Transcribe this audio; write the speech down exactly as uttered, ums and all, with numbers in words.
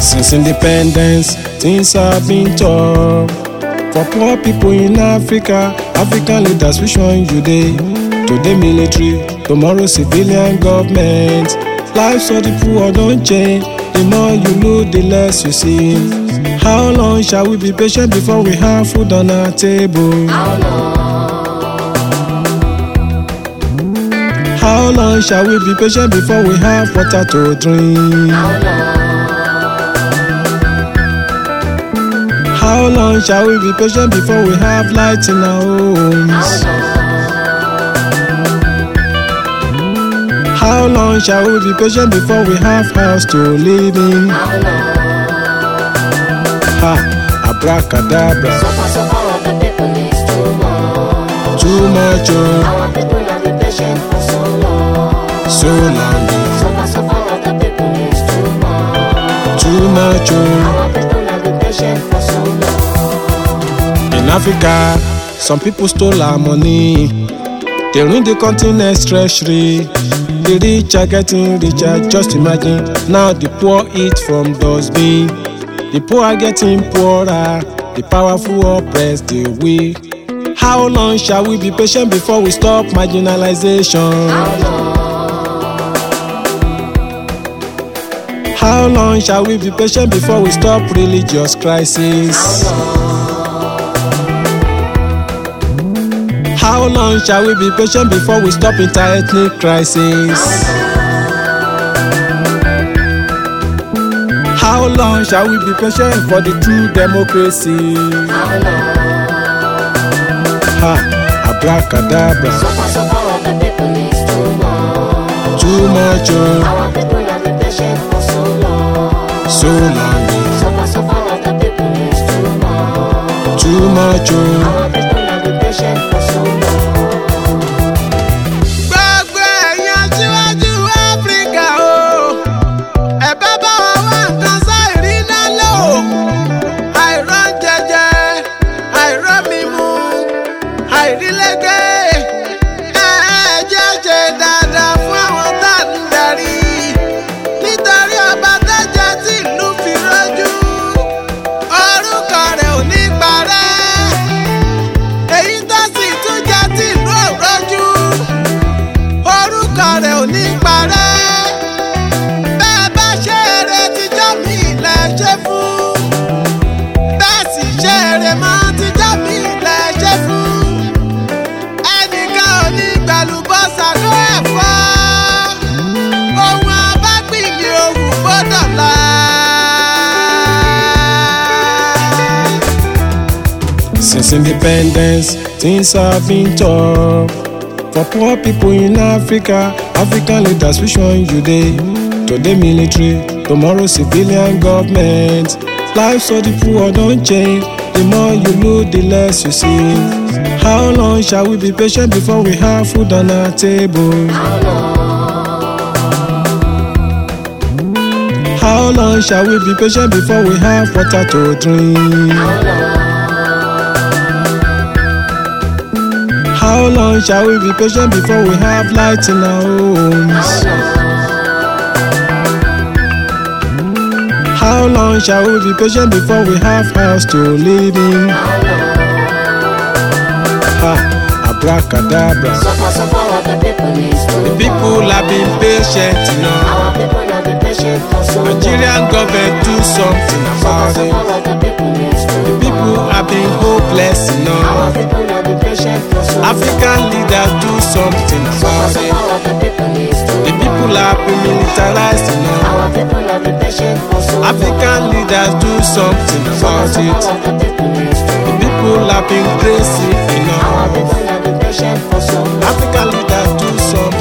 Since independence, things have been tough. For poor people in Africa, African leaders, which one you dey? Today military, tomorrow civilian government. Lives of the poor don't change. The more you look, the less you see. How long shall we be patient before we have food on our table? How long? How long shall we be patient before we have water to drink? How long? How long shall we be patient before we have light in our homes? How long? How long shall we be patient before we have house to live in? How long? Ha, abracadabra. Suffer, suffer of the people is too much. Too much, oh, Our people have been patient for so long. so long. Suffer, suffer of the people is too much. Too much, oh. Our people have been patient for so long. In Africa, some people stole our money. They ruined the continent's treasury. The rich are getting richer, just imagine. Now the poor eat from dustbin. The poor are getting poorer. The powerful oppress the weak. How long shall we be patient before we stop marginalization? How long? How long shall we be patient before we stop religious crisis? How long? How long shall we be patient before we stop inter-ethnic crisis? How long shall we be patient for the true democracy? How long? Ha, abracadabra. Suffer, suffer of the people is too much. Too much, oh, Our people have been patient for so long. so long. Suffer, suffer of the people is too much. Too much, oh. Our people have been patient for so long. Gbogbo ẹ̀yin aṣíwájú Áfíríkà o, ẹ bá bá wa wá nǹkan sáìrí náà lò. Àìrán jẹjẹ, àìrán mímu, àìrílẹ́gbẹ́. Ẹ ẹ jẹ́ ṣe dáadáa fún àwọn tá à ń darí. Nítorí ọba tó jẹ tí ìlú fi rọ́jú, orúkọ rẹ̀ ò ní parẹ́. Èyí tó sì tún jẹ tí ìlú ò rọ́jú, orúkọ rẹ̀ ò ní parẹ́. Bẹ́ẹ̀ bá ṣe eré tíjọ́ mi ilẹ̀ ṣe fún. Bẹ́ẹ̀ sì ṣe eré mọ́ tíjọ́ mi ilẹ̀ ṣe fún. Ẹnìkan ò ní gbàlúbọ́sà ló ẹ̀fọ́. Ohun abágbìn ni òwú gbọ́dọ̀ la. Since independence, things have been tough. For poor people in Africa, African leaders, which one you dey? Today military, tomorrow civilian government. Lives of the poor don't change. The more you look, the less you see. How long shall we be patient before we have food on our table? How long? How long shall we be patient before we have water to drink? How long? How long shall we be patient before we have light in our homes? How long shall we be patient before we have house to live in? Ha, abracadabra. Suffer, suffer of the people is too The much. people have been patient enough. Our people have been patient for so long. Nigerian government do something about Suffer, it. suffer of the people is too The people much. have been hopeless Our enough. people have been patient for so long. African leaders do something Suffer, about it. suffer of the people is too The people much. have been militarized enough. Our people have been patient for so long. African leaders do something about Suffer, it. suffer of the people is too The much. people have been crazy Our enough. people have been patient for so long. African leaders do something